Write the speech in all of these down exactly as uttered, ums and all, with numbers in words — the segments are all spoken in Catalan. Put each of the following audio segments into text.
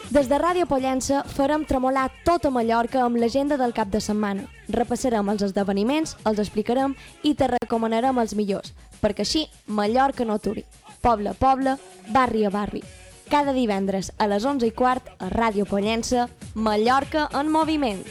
Des de Ràdio Pollença farem tremolar tota Mallorca amb l'agenda del cap de setmana. Repassarem els esdeveniments, els explicarem i te recomanarem els millors, perquè així Mallorca no aturi. Poble a poble, barri a barri. Cada divendres a les onze i quart a Ràdio Pollença, Mallorca en moviment.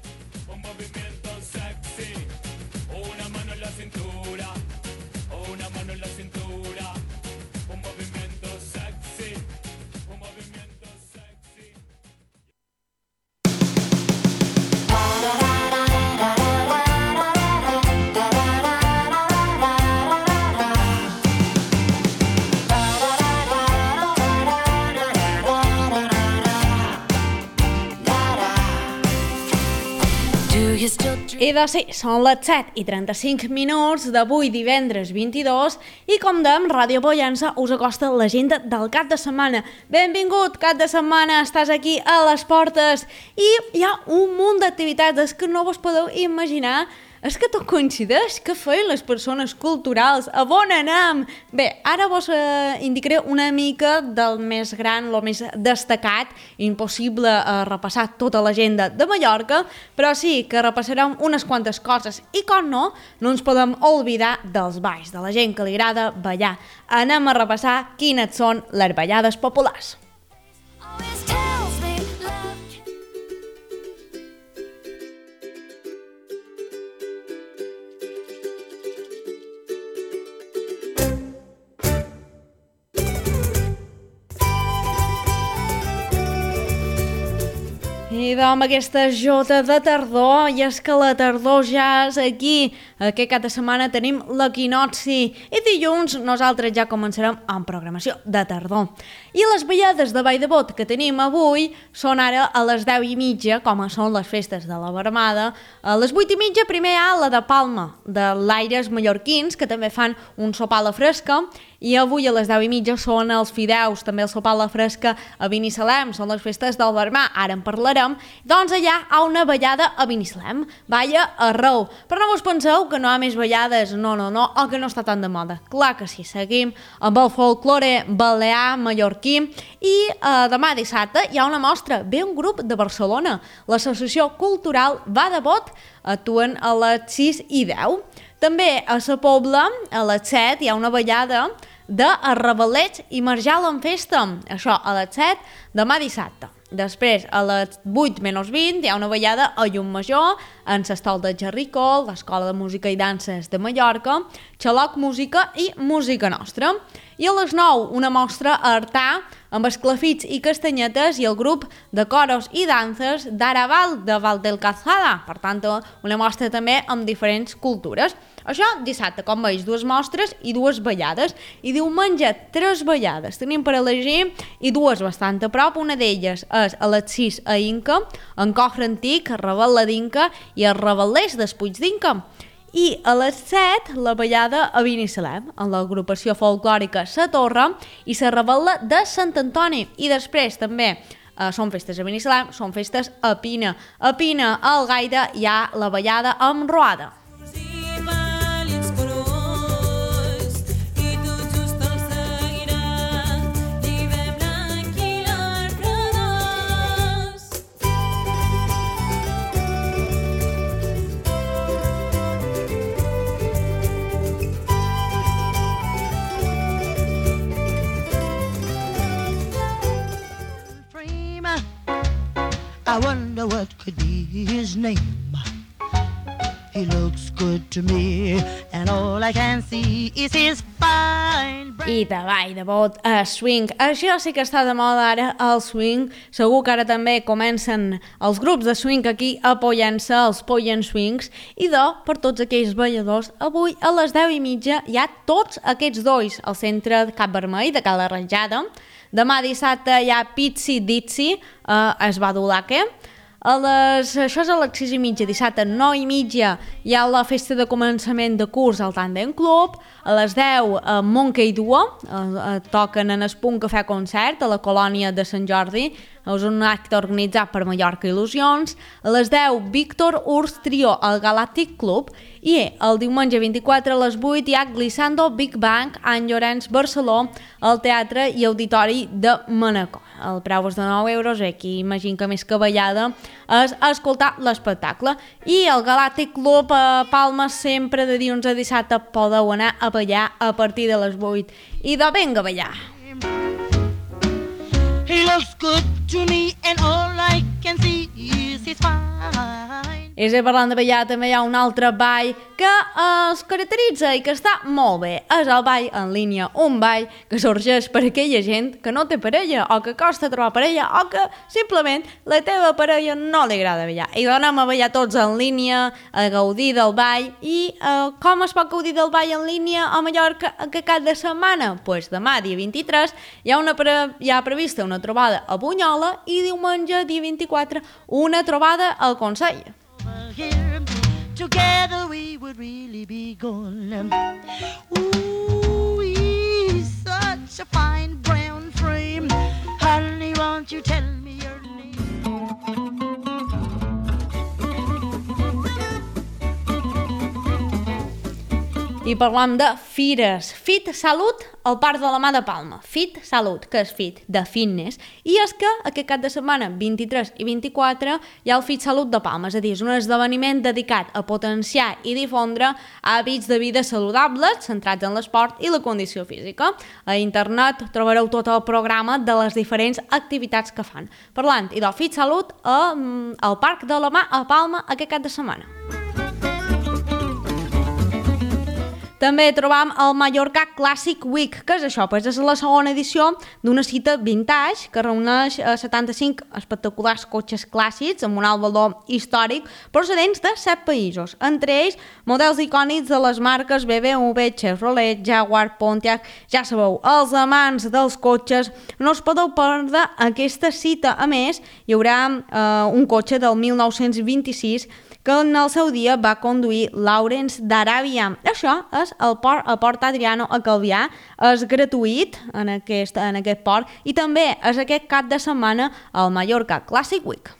I de sí, són les set i trenta-cinc minuts d'avui divendres vint-i-dos i com dèiem, Ràdio Pollença us acosta l'agenda del cap de setmana. Benvingut, cap de setmana, estàs aquí a les portes i hi ha un munt d'activitats que no vos podeu imaginar. És que tot coincideix, què feien les persones culturals, a on anem? Bé, ara vos eh, indicaré una mica del més gran, el més destacat, impossible eh, repassar tota l'agenda de Mallorca, però sí que repassarem unes quantes coses i com no, no ens podem oblidar dels balls, de la gent que li agrada ballar. Anem a repassar quines són les ballades populars. I amb aquesta jota de tardor, i és que la tardor ja és aquí. Aquest cap de setmana tenim l'equinocci i dilluns nosaltres ja començarem amb programació de tardor. I les ballades de Vall de Bot que tenim avui són ara a les deu i mitja, com són les festes de la Vermada. A les vuit i mitja primer hi ha la de Palma, de l'Aires Mallorquins, que també fan un sopar a la fresca. I avui a les deu i mitja són els fideus, també el sopar a la fresca a Binissalem, són les festes del Vermà, ara en parlarem. Doncs allà hi ha una ballada a Binissalem, balla arreu. Però no vos penseu que no hi ha més ballades, no, no, no, o que no està tan de moda. Clar que sí, seguim amb el folklore balear mallorquí i eh, demà dissabte hi ha una mostra, ve un grup de Barcelona, l'Associació Cultural Va de Bot, actuen a les sis i deu. També a Sa Pobla, a les set, hi ha una ballada de Arrabalets i Marjal en festa, això a les set demà dissabte. Després, a les vuit menys vint, hi ha una ballada a Llum-Major, en l'Estol de Gerricó, l'Escola de Música i Danses de Mallorca, Xaloc Música i Música Nostra. I a les nou, una mostra a Artà, amb esclafits i castanyetes i el grup de coros i danses d'Araval, de Val del Calzada. Per tant, una mostra també amb diferents cultures. Això dissabte, com veus, dues mostres i dues ballades. I diumenge, tres ballades. Tenim per elegir i dues bastant a prop. Una d'elles és a les sis a Inca, en Cofre Antic, a Raval d'Inca i a Ravalers d'Espuig d'Inca. I a les set, la ballada a Binissalem, amb l'agrupació folclòrica Sa Torre i la Raval·la de Sant Antoni. I després també eh, són festes a Binissalem, són festes a Pina. A Pina, a Algaida, hi ha la ballada amb Roada. I wonder what could be his name. He looks good to me, and all I can see is his fine brain. I de Vall de Bot a swing. Això sí que està de moda ara, el swing. Segur que ara també comencen els grups de swing aquí a Pollença, els Pollen Swings. I de, per tots aquells balladors, avui a les deu i mitja hi ha tots aquests dois al centre de Cap Vermell, de Cala Rajada. Demà dissabte hi ha Pizzi Dizzi, eh, es va Dulaque. A les, això és a les sis i mitja, dissabte nou i mitja hi ha la festa de començament de curs al Tandem Club. A les deu a Montcaïdua, eh, eh, toquen en el Punt Cafè Concert a la colònia de Sant Jordi. és un acte organitzat per Mallorca Il·lusions. A les deu, Víctor Urs Trio al Galàctic Club. I el diumenge vint-i-quatre a les vuit hi ha Glissando Big Bang en Llorenç Barceló al Teatre i Auditori de Manacor. El preu és de nou euros, aquí imagino que més que ballada és escoltar l'espectacle. I el Galàctic Club a Palma sempre de dilluns a dissabte podeu anar a ballar a partir de les vuit. I de vinga a ballar! He looks good to me and all I can see is his fine. I si parlant de ballar, també hi ha un altre ball que es caracteritza i que està molt bé. És el ball en línia, un ball que sorgeix per aquella gent que no té parella o que costa trobar parella o que simplement la teva parella no li agrada ballar. I donem a ballar tots en línia, a gaudir del ball. I eh, com es pot gaudir del ball en línia a Mallorca aquest cap de setmana? Doncs pues demà, dia vint-i-tres, hi ha, una pre hi ha prevista una trobada a Bunyola i diumenge, dia vint-i-quatre, una trobada al Consell. Here, together we would really be gone. Ooh, he's such a fine brown frame. Honey, won't you tell me your name? I parlam de fires. Fit Salut al Parc de la Mà de Palma. Fit Salut, que és fit de fitness. I és que aquest cap de setmana, vint-i-tres i vint-i-quatre, hi ha el Fit Salut de Palma. És a dir, és un esdeveniment dedicat a potenciar i difondre hàbits de vida saludables, centrats en l'esport i la condició física. A internet trobareu tot el programa de les diferents activitats que fan. Parlant i del Fit Salut a, al Parc de la Mà a Palma aquest cap de setmana. També trobam el Mallorca Classic Week. Què és això? Pues és la segona edició d'una cita vintage que reuneix setanta-cinc espectaculars cotxes clàssics amb un alt valor històric procedents de set països, entre ells models icònics de les marques B M W, Chevrolet, Jaguar, Pontiac. Ja sabeu, els amants dels cotxes no us podeu perdre aquesta cita. A més, hi haurà eh, un cotxe del mil nou-cents vint-i-sis que en el seu dia va conduir Lawrence d'Aràbia. Això és el port, el port Adriano a Calvià, és gratuït en aquest, en aquest port i també és aquest cap de setmana al Mallorca Classic Week.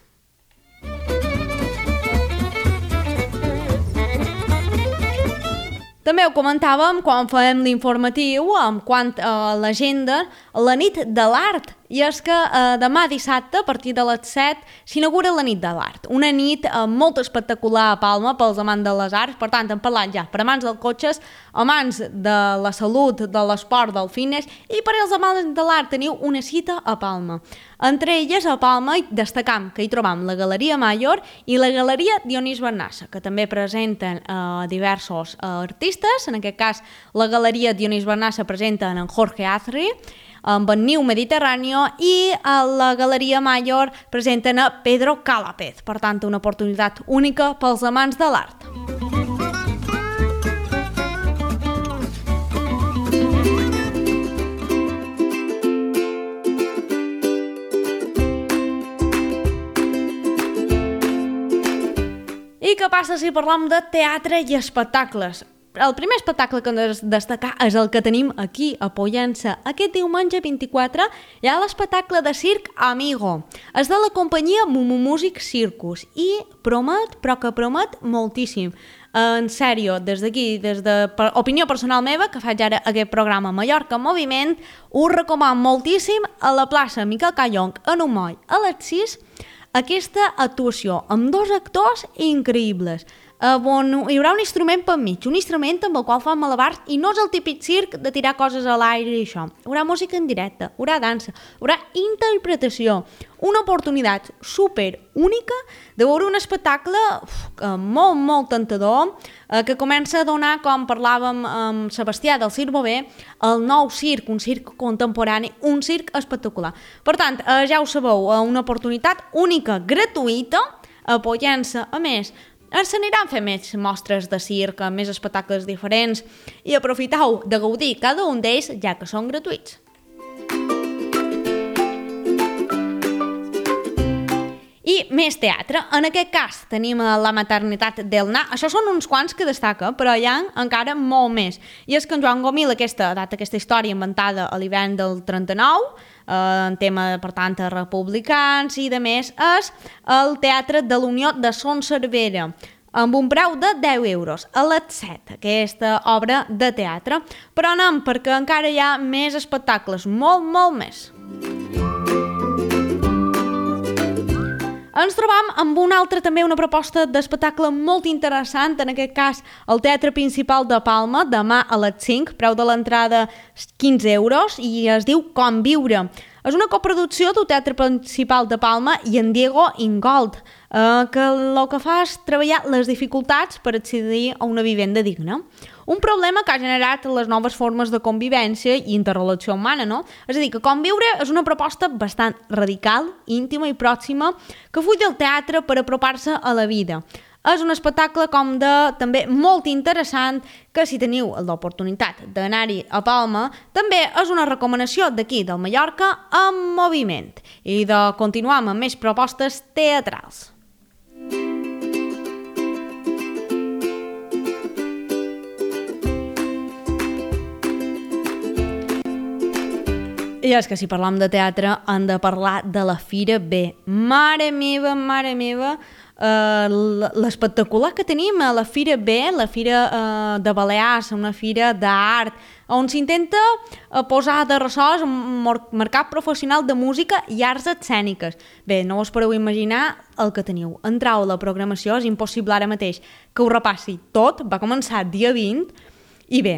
També ho comentàvem quan fèiem l'informatiu en quant a l'agenda, la nit de l'art. I és que eh, demà dissabte, a partir de les set, s'inaugura la nit de l'art. Una nit eh, molt espectacular a Palma pels amants de les arts. Per tant, hem parlat ja per amants dels cotxes, amants de la salut, de l'esport, del fitness, i per als amants de l'art teniu una cita a Palma. Entre elles, a Palma, destacam que hi trobam la Galeria Mayor i la Galeria Dionís Bernassa, que també presenten eh, diversos eh, artistes. En aquest cas, la Galeria Dionís Bernassa presenta en Jorge Azri, amb el New Mediterráneo, i a la Galeria Mayor presenten a Pedro Calapez. Per tant, una oportunitat única pels amants de l'art. I què passa si parlem de teatre i espectacles? El primer espectacle que hem de destacar és el que tenim aquí a Pollença. Aquest diumenge vint-i-quatre hi ha l'espectacle de circ Amigo. És de la companyia Mumu Music Circus i promet, però que promet moltíssim. En sèrio, des d'aquí, des de per, opinió personal meva, que faig ara aquest programa Mallorca en Moviment, us recomano moltíssim a la plaça Miquel Callong en un moll a les sis aquesta actuació amb dos actors increïbles. Uh, bon, hi haurà un instrument per mig, un instrument amb el qual fan malabars i no és el típic circ de tirar coses a l'aire i això. Hi haurà música en directe, hi haurà dansa, hi haurà interpretació. Una oportunitat super única de veure un espectacle uf, molt, molt tentador eh, que comença a donar, com parlàvem amb Sebastià del Circ Bové, el nou circ, un circ contemporani, un circ espectacular. Per tant, eh, ja ho sabeu, eh, una oportunitat única, gratuïta, a Pollença. A més, s'aniran fent més mostres de circ, més espectacles diferents i aprofiteu de gaudir cada un d'ells, ja que són gratuïts. I més teatre. En aquest cas tenim La maternitat d'Elna. Això són uns quants que destaca, però hi ha encara molt més. I és que en Joan Gomil, aquesta data, aquesta història inventada a l'hivern del trenta-nou, eh, en tema, per tant, de republicans i de més, és el Teatre de la Unió de Son Servera, amb un preu de deu euros, a les set, aquesta obra de teatre. Però anem, perquè encara hi ha més espectacles, molt, molt més. Ens trobam amb una altra, també una proposta d'espectacle molt interessant, en aquest cas el Teatre Principal de Palma, demà a les cinc, preu de l'entrada quinze euros, i es diu Com viure. És una coproducció del Teatre Principal de Palma i en Diego Ingold, eh, que el que fa és treballar les dificultats per accedir a una vivenda digna. Un problema que ha generat les noves formes de convivència i interrelació humana, no? És a dir, que Com viure és una proposta bastant radical, íntima i pròxima, que fuig del teatre per apropar-se a la vida. És un espectacle com de també molt interessant, que si teniu l'oportunitat d'anar-hi a Palma, també és una recomanació d'aquí, del Mallorca, en moviment, i de continuar amb més propostes teatrals. I és que si parlam de teatre hem de parlar de la Fira B. Mare meva, mare meva, eh, l'espectacular que tenim a la Fira B, la Fira eh, de Balears, una fira d'art, on s'intenta eh, posar de ressò un mercat professional de música i arts escèniques. Bé, no us podeu imaginar el que teniu. Entrau a la programació, és impossible ara mateix que ho repassi tot, va començar dia vint, i bé,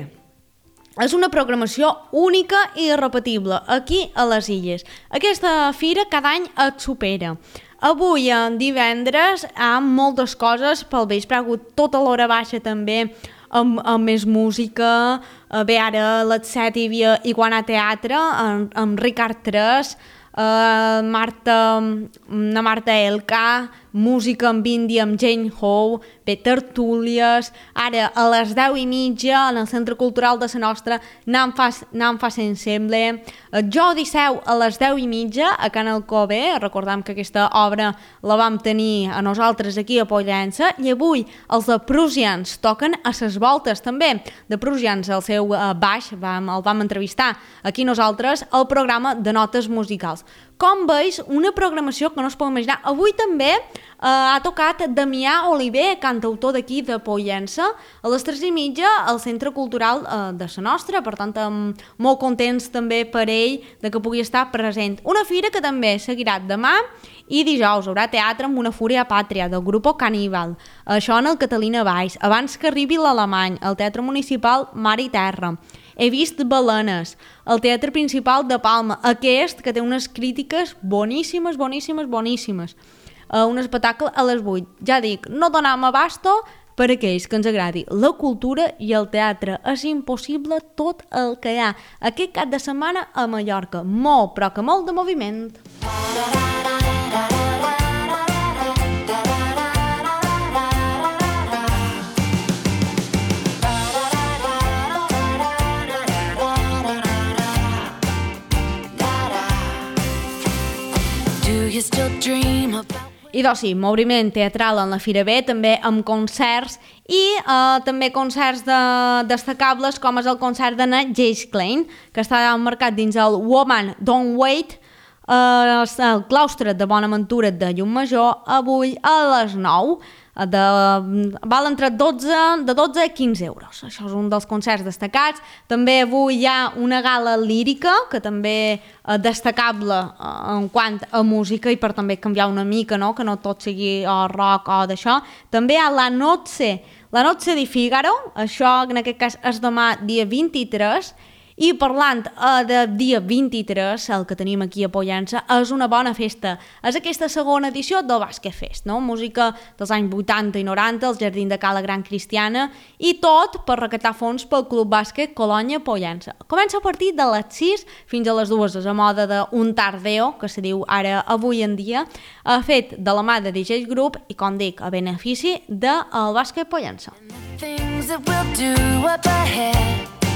és una programació única i irrepetible aquí a les Illes. Aquesta fira cada any et supera. Avui, en divendres, hi ha moltes coses pel vespre. Ha hagut tota l'hora baixa també, amb, amb més música. Bé, ara a les set hi havia Iguana Teatre, amb, amb Ricard tres, uh, Marta, na Marta Elka, música amb indi amb Jane Howe, bé, tertúlies. Ara, a les deu i mitja, en el Centre Cultural de la Nostra, n'en fa, fa Ensemble. Jo Odisseu, a les deu i mitja, a Can Alcover. Recordem que aquesta obra la vam tenir a nosaltres aquí a Pollença, i avui els de Prusians toquen a ses voltes també. De Prusians, el seu uh, baix, vam, el vam entrevistar aquí nosaltres al programa de notes musicals. Com veus, una programació que no es pot imaginar. Avui també eh, ha tocat Damià Oliver, cantautor d'aquí de Pollença, a les tres i mitja al Centre Cultural eh, de la Nostra, per tant, molt contents també per ell de que pugui estar present. Una fira que també seguirà demà i dijous haurà teatre amb Una fúria pàtria, del grup Caníbal. Això en el Catalina Baix, abans que arribi l'Alemany, al Teatre Municipal Mar i Terra. He vist Balenes, el Teatre Principal de Palma, aquest que té unes crítiques boníssimes, boníssimes, boníssimes. Uh, un espectacle a les vuit. Ja dic, no donam abasto per aquells que ens agradi la cultura i el teatre. És impossible tot el que hi ha aquest cap de setmana a Mallorca. Molt, però que molt de moviment. I doncs sí, moviment teatral en la Fira B, també amb concerts i eh, també concerts de, destacables, com és el concert d'Anna Jace Klein, que està emmarcat dins el Woman Don't Wait, eh, el claustre de Bonaventura de Llumajor, avui a les nou. De, val entre dotze, de dotze a quinze euros. Això és un dels concerts destacats. També avui hi ha una gala lírica, que també és destacable en quant a música, i per també canviar una mica, no? Que no tot sigui o rock o d'això. També hi ha la Noche, la Noche di Figaro, això en aquest cas és demà dia vint-i-tres. I parlant eh, de dia vint-i-tres, el que tenim aquí a Pollença, és una bona festa. És aquesta segona edició del Bàsquet Fest, no? Música dels anys vuitanta i noranta, al Jardí de Cala Gran Cristiana, i tot per recaptar fons pel Club Bàsquet Colònia Pollença. Comença a partir de les sis fins a les dues, és a moda d'un tardeo, que se diu ara avui en dia, eh, fet de la mà de D J Group i, com dic, a benefici del Bàsquet Pollença.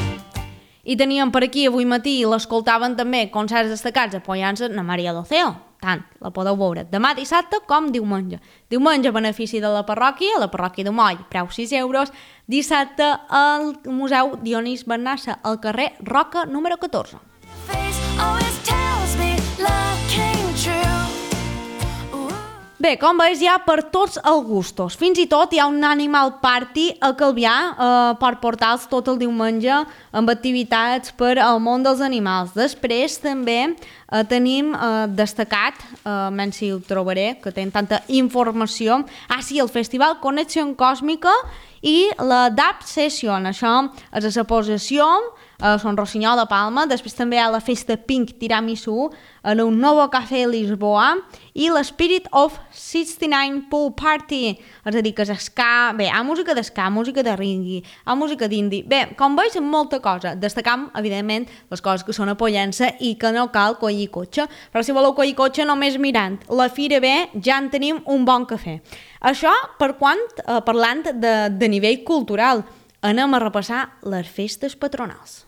I teníem per aquí avui matí, l'escoltaven també, concerts destacats a Pollença, na Maria Doceo. tant, la podeu veure demà dissabte com diumenge. Diumenge, benefici de la parròquia, a la parròquia de Moll, preu sis euros. Dissabte al Museu Dionís Bernassa, al carrer Roca, número catorze. Bé, com veus, hi ha per tots els gustos. Fins i tot hi ha un animal party a Calvià eh, per portar-los tot el diumenge amb activitats per al món dels animals. Després també eh, tenim eh, destacat, eh, menys si ho trobaré, que tenen tanta informació, ah sí, el Festival Connexió Còsmica i la D A P Session. Això és a la posació a Son Rossinyol de Palma. Després també hi ha la Festa Pink Tiramisu en un nou cafè a Lisboa i l'Spirit of seixanta-nou Pool Party, és a dir, que és ska, bé, hi ha música d'esca, música de reggae, hi ha música d'indi. Bé, com veus, molta cosa. Destacam, evidentment, les coses que són a Pollença i que no cal collir cotxe, però si voleu collir cotxe només mirant la Fira B ja en tenim un bon cafè. Això per quant, eh, parlant de, de nivell cultural, anem a repassar les festes patronals.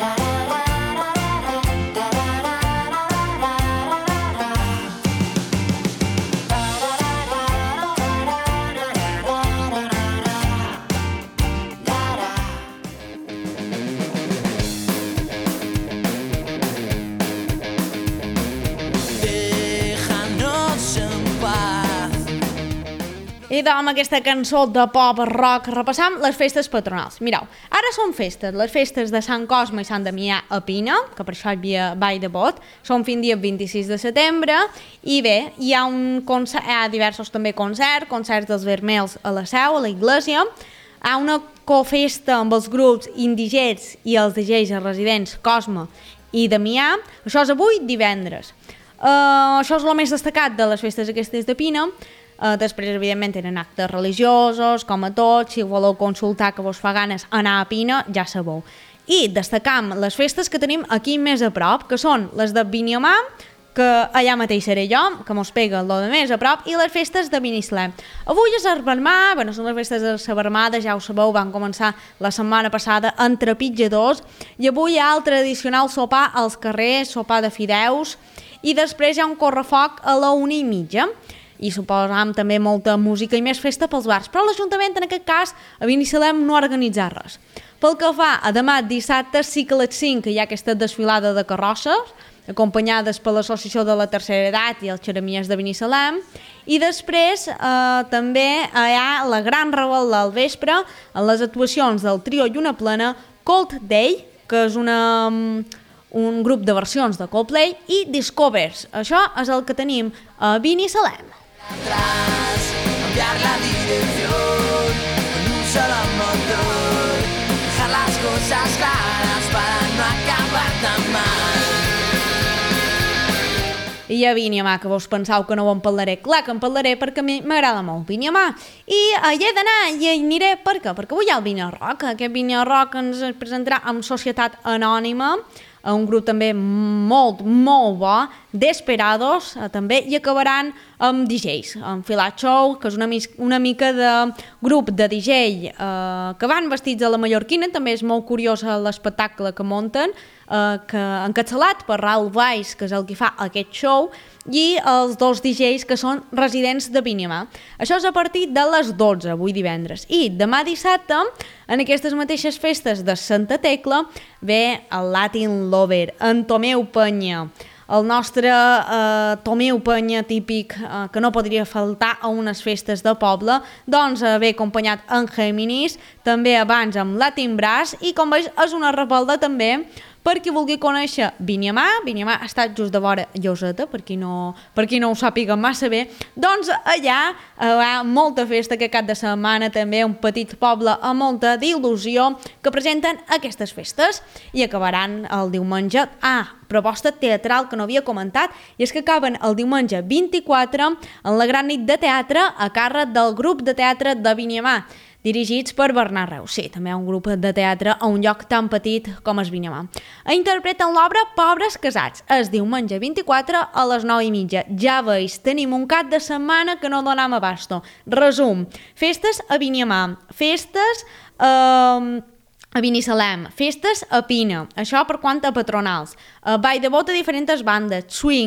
I amb aquesta cançó de pop rock repassam les festes patronals. Mireu, ara són festes, les festes de Sant Cosme i Sant Damià a Pina, que per això hi havia ball de bot, són fins dia vint-i-sis de setembre, i bé, hi ha, un concert, hi ha diversos també concerts, concerts dels Vermels a la Seu, a la Iglesia, hi ha una cofesta amb els grups Indigets i els D Js residents Cosme i Damià, això és avui divendres. Uh, això és el més destacat de les festes aquestes de Pina. Uh, després, evidentment, tenen actes religiosos, com a tots, si voleu consultar que vos fa ganes anar a Pina, ja sabeu. I destacam les festes que tenim aquí més a prop, que són les de Viniamà, que allà mateix seré jo, que mos pega el de més a prop, i les festes de Binissalem. Avui és Arbarmà, bueno, són les festes de Sabarmada, ja ho sabeu, van començar la setmana passada entre pitjadors, i avui hi ha el tradicional sopar als carrers, sopar de fideus, i després hi ha un correfoc a la una i mitja, i suposam també molta música i més festa pels bars, però l'Ajuntament en aquest cas a Binissalem no ha organitzat res. Pel que fa a demà dissabte sí que a les cinc hi ha aquesta desfilada de carrosses acompanyades per l'Associació de la Tercera Edat i els Xeremies de Binissalem, i després eh, també hi ha la gran revolta al vespre en les actuacions del trio Lluna Plena, Cold Day, que és una un grup de versions de Coldplay, i Discovers. Això és el que tenim a Binissalem. Atrás, cambiar la dirección con un solo motor, dejar las cosas claras para no acabar tan mal. I a Viniamà, que vos pensau que no ho en parlaré. Clar que en parlaré perquè a mi m'agrada molt Viniamà. I hi he d'anar i hi aniré per què? Perquè avui hi ha el Vinya Rock. Aquest Vinya Rock ens presentarà amb Societat Anònima, un grup també molt, molt bo, Desperados, també, i acabaran amb D Js, amb Filat Show, que és una, una mica de grup de D J eh, que van vestits a la mallorquina. També és molt curiós l'espectacle que munten, eh, que encapçalat per Raúl Valls, que és el que fa aquest show, i els dos D Js que són residents de Viniamà. Això és a partir de les dotze, avui divendres. I demà dissabte, en aquestes mateixes festes de Santa Tecla, ve el Latin Lover, en Tomeu Penya, el nostre eh, Tomeu Penya típic, eh, que no podria faltar a unes festes de poble, doncs eh, ve acompanyat en Géminis, també abans amb Latin Brass, i com veus és una revolta també per qui vulgui conèixer Viniamà. Viniamà ha estat just de vora Lloseta, per qui no, per qui no ho sàpiga massa bé. Doncs allà hi ha molta festa aquest cap de setmana, també un petit poble amb molta d'il·lusió que presenten aquestes festes, i acabaran el diumenge. Ah, proposta teatral que no havia comentat, i és que acaben el diumenge vint-i-quatre en la gran nit de teatre a càrrec del grup de teatre de Viniamà, dirigits per Bernat Reus. Sí, també hi ha un grup de teatre a un lloc tan petit com és Viniamà. Interpreten l'obra Pobres Casats. És diumenge vint-i-quatre a les nou i mitja. Ja veus, tenim un cap de setmana que no donam abasto. Resum, festes a Viniamà, festes eh, a Binissalem, festes a Pina, això per quant a patronals, uh, ball de bot a diferents bandes, swing,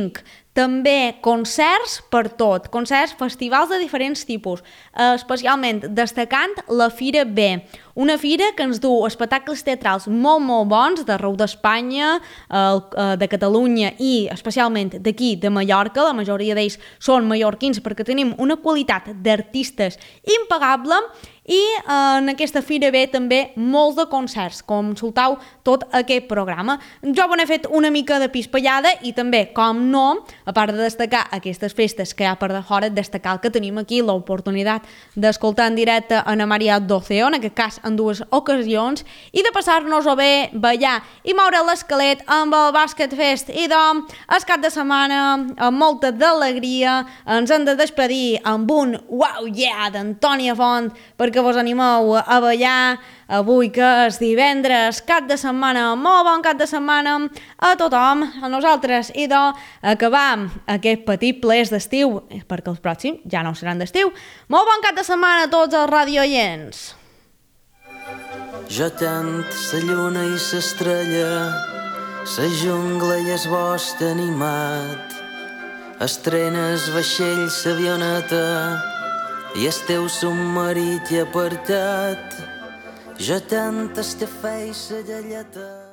També concerts per tot, concerts, festivals de diferents tipus, especialment destacant la Fira B, una fira que ens du espectacles teatrals molt, molt bons d'arreu d'Espanya, de Catalunya i especialment d'aquí, de Mallorca. La majoria d'ells són mallorquins perquè tenim una qualitat d'artistes impagable i en aquesta Fira B també molts de concerts. Consultau tot aquest programa. Jo n'he fet una mica de pispallada i també, com no, a part de destacar aquestes festes que hi ha per de fora, destacar que tenim aquí l'oportunitat d'escoltar en directe a Ana Maria Doceo, en aquest cas en dues ocasions, i de passar-nos-ho bé, ballar i moure l'esquelet amb el Basket Fest. I doncs, el cap de setmana, amb molta d'alegria, ens hem de despedir amb un wow yeah d'Antònia Font, perquè vos animeu a ballar avui que és divendres, cap de setmana, molt bon cap de setmana a tothom, a nosaltres. I doncs, acabar aquest petit plers d'estiu, perquè els pròxims ja no seran d'estiu. Molt bon cap de setmana a tots els radioients. Jo tant sa lluna i s'estrella, sa jungla i es bosc animat, estrenes vaixell s'avioneta i el teu submarit i apartat. Jo tant el cafè i sa galleta.